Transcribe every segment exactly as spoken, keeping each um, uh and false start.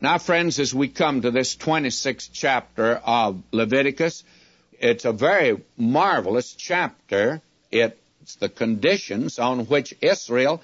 Now, friends, as we come to this twenty-sixth chapter of Leviticus, it's a very marvelous chapter. It's the conditions on which Israel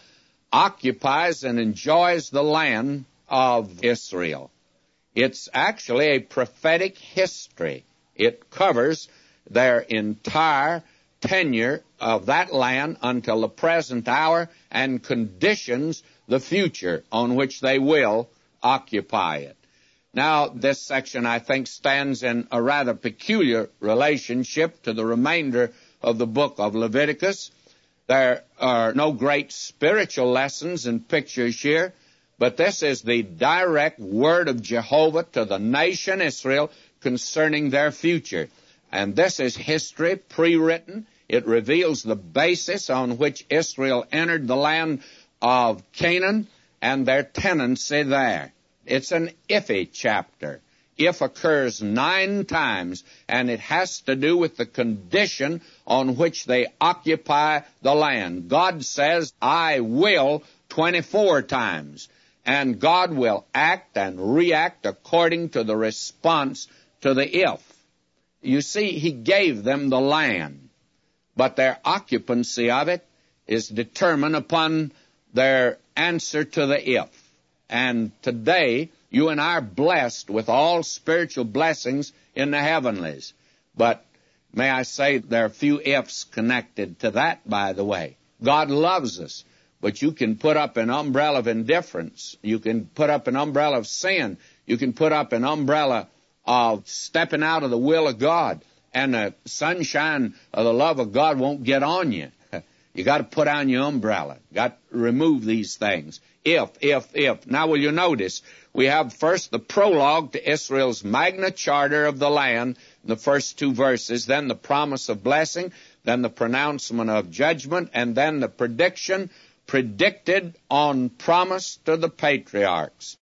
occupies and enjoys the land of Israel. It's actually a prophetic history. It covers their entire tenure of that land until the present hour and conditions the future on which they will occupy it. Now, this section, I think, stands in a rather peculiar relationship to the remainder of the book of Leviticus. There are no great spiritual lessons and pictures here, but this is the direct word of Jehovah to the nation Israel concerning their future. And this is history pre-written. It reveals the basis on which Israel entered the land of Canaan and their tenancy there. It's an iffy chapter. If occurs nine times, and it has to do with the condition on which they occupy the land. God says, I will, twenty-four times. And God will act and react according to the response to the if. You see, He gave them the land, but their occupancy of it is determined upon their answer to the if. And today, you and I are blessed with all spiritual blessings in the heavenlies. But may I say, there are few ifs connected to that, by the way. God loves us, but you can put up an umbrella of indifference. You can put up an umbrella of sin. You can put up an umbrella of stepping out of the will of God, and the sunshine of the love of God won't get on you. You got to put on your umbrella. Got to remove these things. If, if, if. Now, will you notice, we have first the prologue to Israel's Magna Charta of the land, in the first two verses, then the promise of blessing, then the pronouncement of judgment, and then the prediction predicted on promise to the patriarchs.